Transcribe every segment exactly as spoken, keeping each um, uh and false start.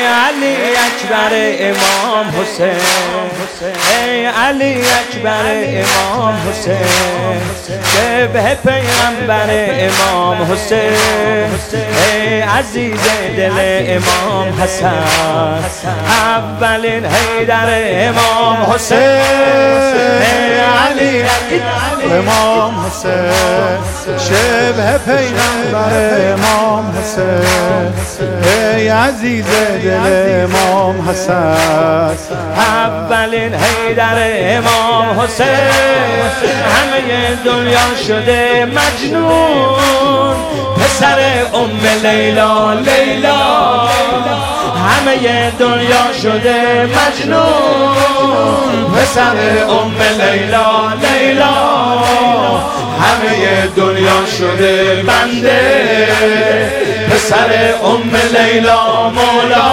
علی اکبر امام حسین، ای علی اکبر امام حسین، شبه پیغمبر امام حسین، ای عزیز دل امام حسن، اولین حیدر امام حسین، ای علی امام حسین، شبه پیغمبر امام حسین، ای عزیز دل امام حسن، اولین حیدر امام حسین، همه دنیا شده مجنون، پسر ام لیلا لیلا، همه دنیا شده مجنون، پسر ام لیلا لیلا، همه دنیا شده بنده، پسر ام لیلا مولا،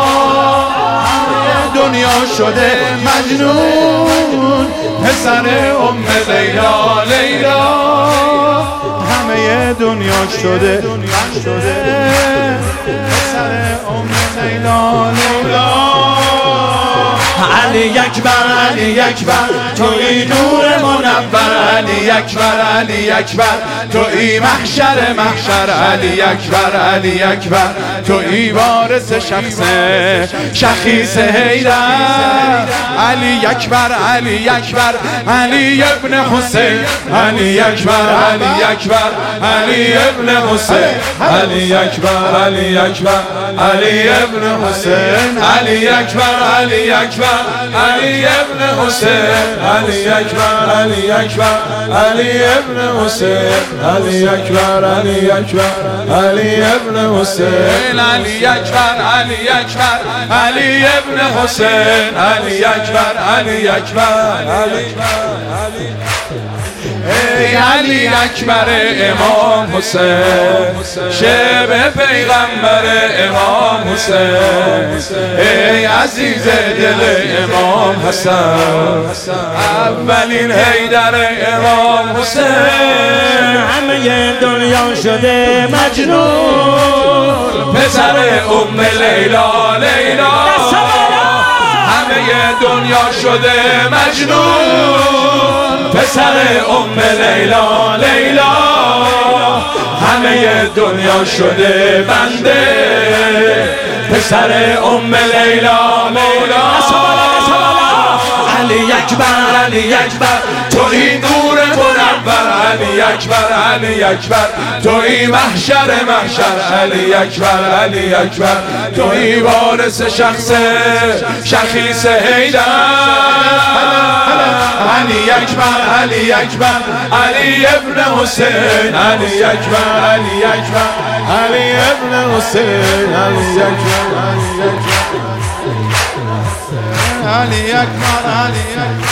دنیا شده مجنون، پسر ام لیلا لیلا، همه دنیا شده شده پسر ام لیلا لیلا. علی اکبر علی اکبر توی نور منور، علی اکبر علی اکبر توی محشر محشر، علی اکبر علی اکبر توی وارث شخص شخیص حیدر، علی اکبر علی اکبر علی ابن حسین، علی اکبر علی اکبر علی ابن حسین، علی اکبر علی اکبر علی ابن حسین، علی اکبر علی اکبر علی ابن حسین، علی اکبر علی اکبر علی ابن حسین، علی اکبر علی اکبر علی ابن حسین، علی اکبر علی اکبر علی ابن حسین، علی اکبر علی اکبر علی، ای علی اکبر امام حسین، شبه پیغمبر امام حسین، ای عزیز دل امام حسن، اولین حیدر امام حسین، همه دنیا شده مجنون، پسر ام لیلا لیلا، همه دنیا شده مجنون، پسر ام لیلا لیلا، همه دنیا شده بنده، پسر ام لیلا مولا، علی اکبر علی اکبر توی نور منور، علی اکبر علی اکبر توی محشر محشر، علی اکبر علی اکبر توی وارث شخص شخیص حیدر، علی اکبر علی اکبر علی ابن حسین، علی اکبر علی اکبر علی ابن حسین، علی اکبر علی اکبر علی اکبر علی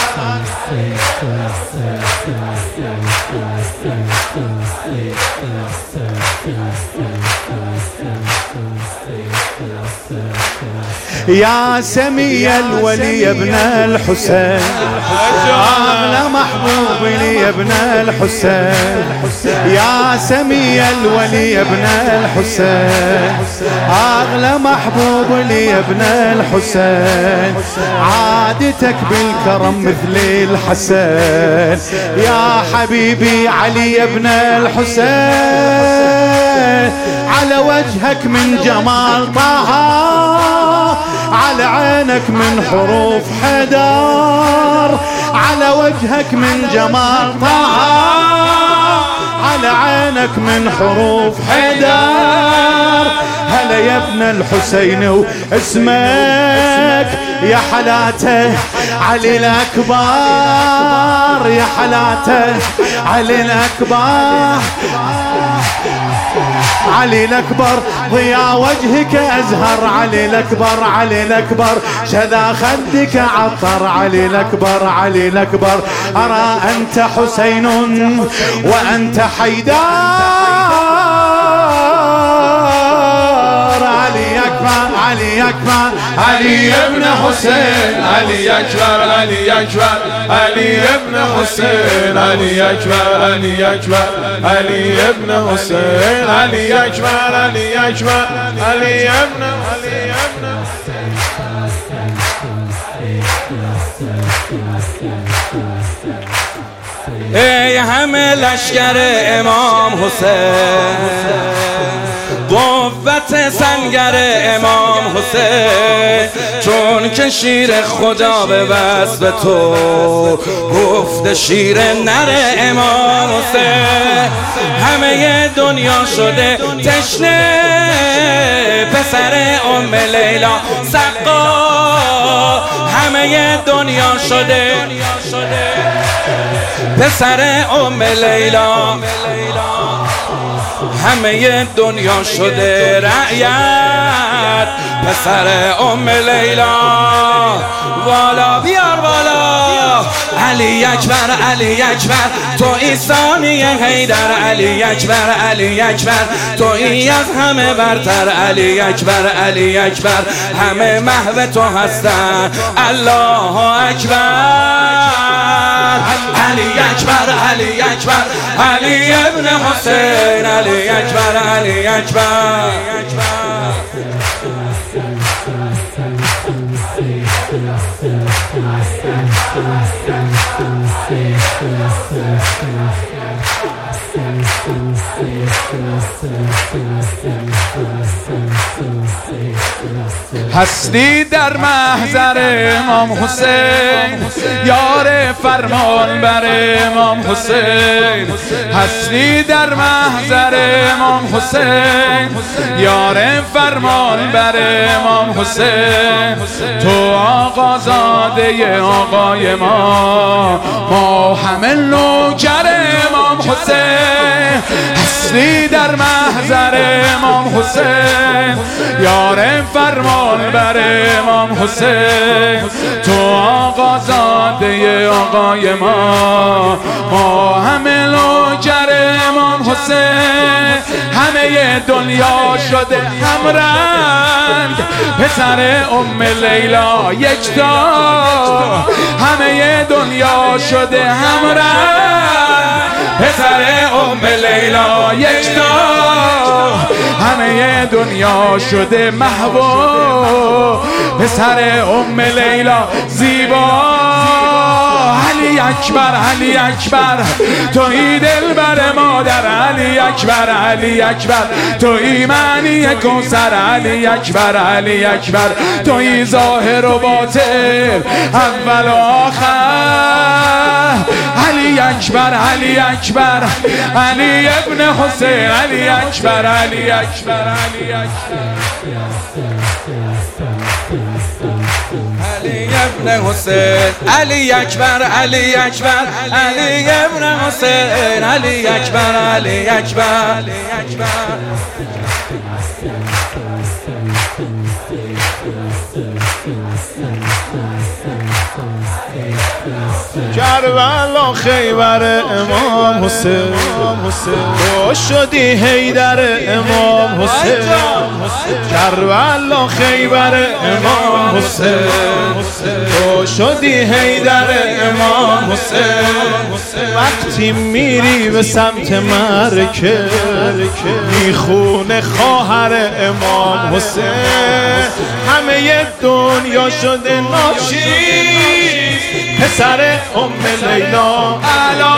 يا سمي الولي ابن الحسين، أغلى محبوب لي ابن الحسين، يا سمي الولي ابن الحسين، أغلى محبوب لي ابن الحسين، عادتك بالكرم مثل الحسين، يا حبيبي علي ابن الحسين، على وجهك من جمال طه، على عينك من حروف حيدر، على وجهك من جمال طه، على عينك من حروف حيدر، هلا يا ابن الحسين واسمك يا حلاته علي الأكبر، يا حلاته علي الأكبر، علي الأكبر ضياء وجهك أزهر، علي الأكبر علي الأكبر شذا خدك عطر، علي الأكبر علي الأكبر أرى أنت حسين وأنت حيدر، علي أكبر علي أكبر علي ابن حسين علي أكبر علي أكبر علي ابن حسين علي أكبر علي أكبر علي ابن حسين علي أكبر علي أكبر علي ابن علي ابن ای همه لشکر امام حسین قوت سنگر امام حسین چون که شیر خدا به وصف تو گفت شیر نر امام حسین همه دنیا شده تشنه پسر ام لیلا سقا همه دنیا شده پسر ام لیلا همه دنیا شده رعیت پسر ام لیلا والا بیار والا علی اکبر علی اکبر تو ایسانی حیدر علی اکبر علی اکبر تو ای از همه برتر علی اکبر علی اکبر همه محو تو هستن الله اکبر علی اکبر علی اکبر علی ابن حسین علی اکبر علی اکبر هستی در محضر امام حسین یار فرمان بر امام حسین هستی در محضر امام حسین یار فرمان بر امام حسین تو آقازاده آقای ما ما همه نوکر امام حسین هستی در محضر امام حسین یار فرمان بر امام حسین تو آقازاده آقای ما ما همه نوکر امام حسین همه دنیا شده همرنگ پسر ام لیلا یکتا همه دنیا شده همرنگ پسر ام لیلا یکتا همه دنیا شده محبوب پسر ام لیلا زیبا علی اکبر علی اکبر توی دلبر مادر علی اکبر علی اکبر توی معنی کوثر علی اکبر علی اکبر توی ظاهر و باطن اول و آخر علی اکبر علی اکبر علی ابن حسین علی اکبر علی اکبر علی اکبر علی ابن حسین علی اکبر علی اکبر علی ابن حسین علی اکبر علی اکبر علی اکبر کربلا خیبر امام حسین تو شدی حیدر امام حسین کربلا خیبر امام حسین تو شدی حیدر امام حسین وقتی میری به سمت مرکه میخونه خواهر امام حسین همه دنیا شده ناچیز پسر ام لیلا علا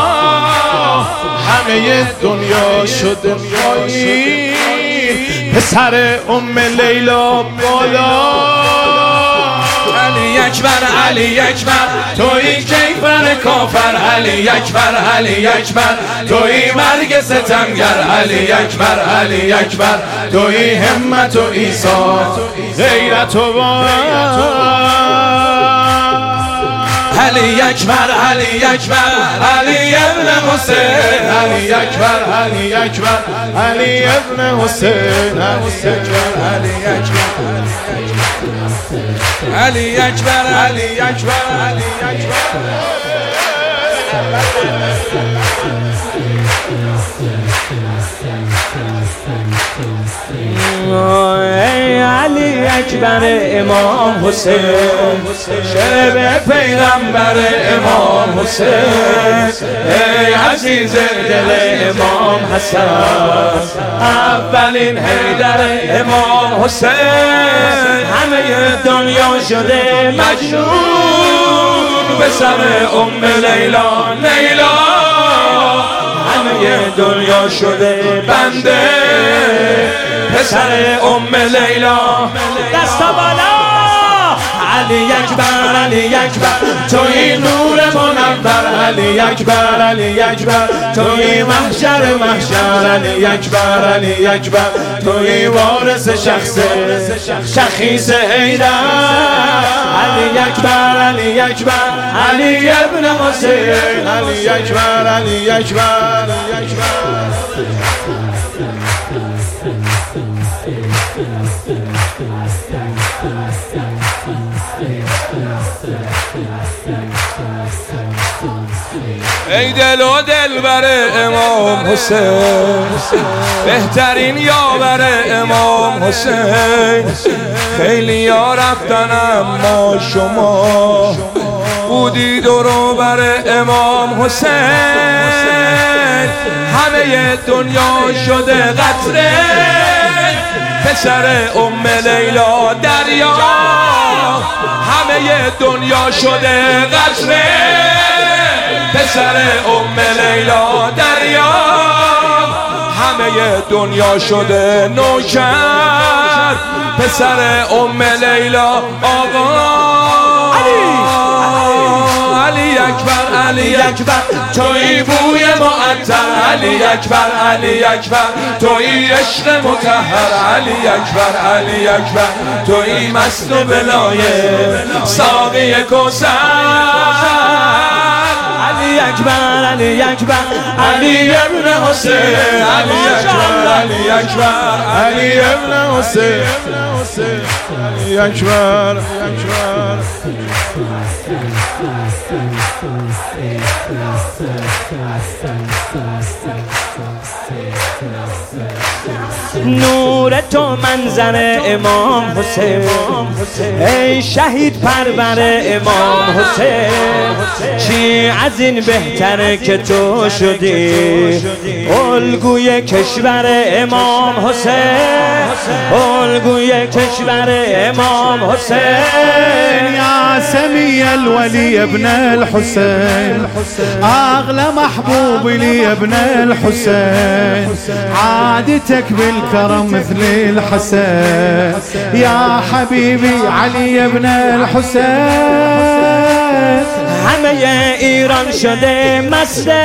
همه دنیا شده نایی پسر ام لیلا بالا علی اکبر علی اکبر توی کیفر کافر علی اکبر علی اکبر توی مرگ ستمگر علی اکبر علی اکبر توی همت و ایثار غیرت و علی اکبر علی اکبر علی ابن حسین علی اکبر علی اکبر علی ابن حسین علی اکبر علی اکبر علی اکبر علی اکبر ای علی اکبر امام حسین، شب پیغمبر امام حسین، ای عزیز دل امام حسن، اولین حیدر امام حسین. همه دنیا شده مجنون به سر ام لیلا لیلا، همه دنیا شده بنده پسر ام لیلا. دستا بالا علی اکبر علی اکبر توی نور منور، علی اکبر علی اکبر توی محشر محشر، علی اکبر علی اکبر توی وارث شخص شخیص حیدر، علی اکبر علی اکبر علی ابن حسین، علی اکبر علی اکبر علی اکبر. ای دل و دلبر امام حسین، بهترین یاور امام حسین، خیلی ها رفتن اما شما بودید دور بر امام حسین. همه دنیا شده قطره پسر ام لیلا دریا، همه دنیا شده قطره پسر ام لیلا دریا، همه دنیا شده نوکر پسر ام لیلا. آقا علی اکبر علی اکبر توی بوی معطر، علی اکبر علی اکبر توی عشق مطهر، علی اکبر علی اکبر توی مست و بلایه ساقی کوثر، علی اکبر علی اکبر علی ابن حسین، علی اکبر علی اکبر علی ابن حسین، علی اکبر اکبر. نور تو منظر امام حسین، ای شهید پرور امام حسین، چی از این بهتره که تو شدی الگوی کشور امام حسین، الگوی کشور امام حسین. یا سمی الولی ابن الحسین، اغلى محبوب لي ابن الحسين، عادتك بالكرم مثل الحسن، يا حبيبي علي ابن الحسين. همه ایران شده مسته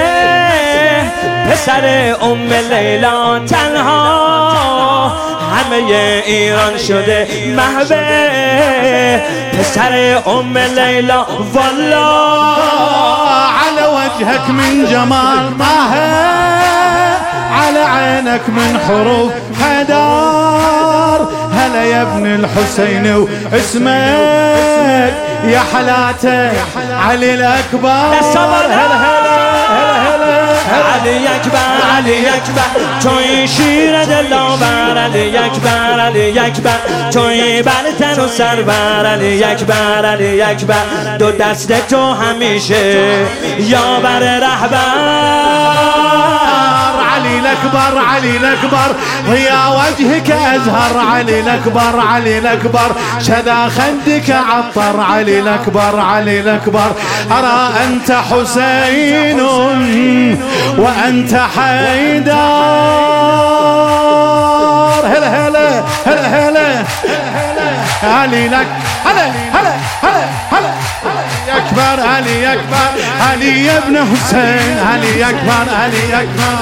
پسر ام لیلا تنها، همه ایران شده محبه پسر ام لیلا. والله على وجهك من جمال طه، على عينك من حروف حدار، هلا يا ابن الحسين واسمك يا حلاته علي الأكبر. هلا هلا هلا علی اکبر علی اکبر توی شیر دلاور، علی اکبر علی اکبر توی برتن و سربر، علی اکبر علی اکبر دو دست تو همیشه یاور رهبر. علي الأكبر علي الأكبر يا وجهك أزهر، علي الأكبر علي الأكبر شذا خدك عطر، علي الأكبر علي الأكبر أرى أنت حسين وأنت حيدر. هلا هلا هلا هلا علي لك هلا هلا هلا هلا أكبر علي أكبر علي يا ابن حسين، علي أكبر علي أكبر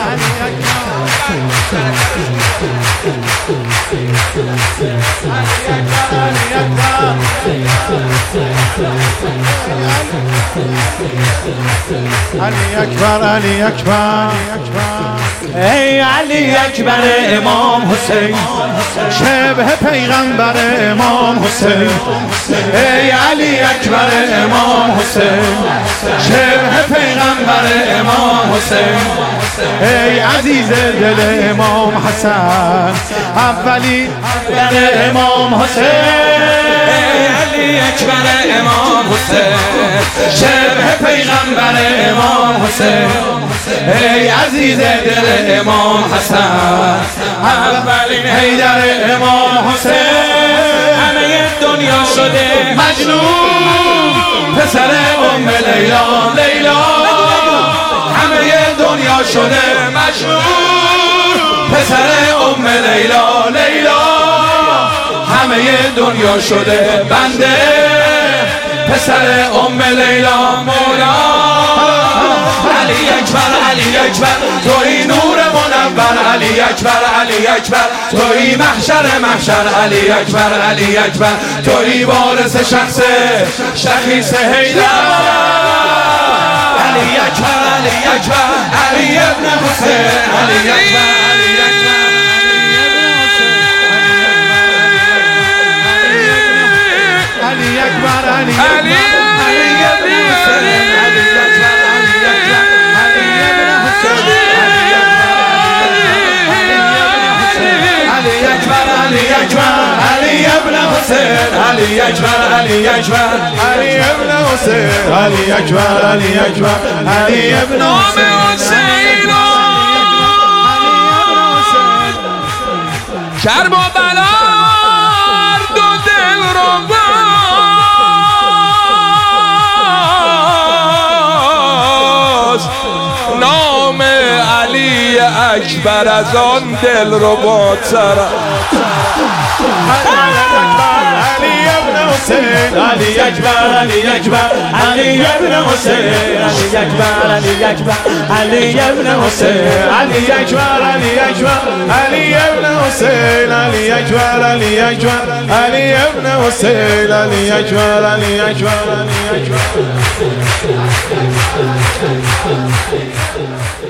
علي أكبر علي أكبر. ای علی اکبر امام حسین، شبه پیغمبر امام حسین، ای علی اکبر امام حسین، شبه پیغمبر امام حسین، ای عزیز دل امام حسن، اولی در امام حسین. علی اکبر امام حسین شبه پیغمبر امام حسین ای عزیز دل امام حسن اولین حیدر امام حسین همه دنیا شده مجنون پسر ام لیلا لیلا همه دنیا شده مجنون پسر ام لیلا لیلا همه دنیا شده بنده پسر ام لیلا مولا علی اکبر علی اکبر توی نور منور علی اکبر علی اکبر توی محشر محشر علی اکبر علی اکبر توی وارث شخص شخیص حیدر علی اکبر علی اکبر علی ابن حسین علی اکبر علی اکبر علی اکبر علی علی ابن حسین علی اکبر علی اکبر علی ابن حسین علی اکبر علی اکبر علی ابن حسین علی اکبر علی اکبر علی ابن حسین علی اکبر علی اکبر علی ابن حسین کربلا دو دل رو نام علی اکبر از آن دل رو با تر علی ابن حسین علی اکبر علی اکبر علی ابن حسین علی اکبر علی اکبر علی ابن حسین علی اکبر علی اکبر علی ابن حسین علی اکبر علی اکبر علی ابن حسین علی اکبر علی اکبر علی اکبر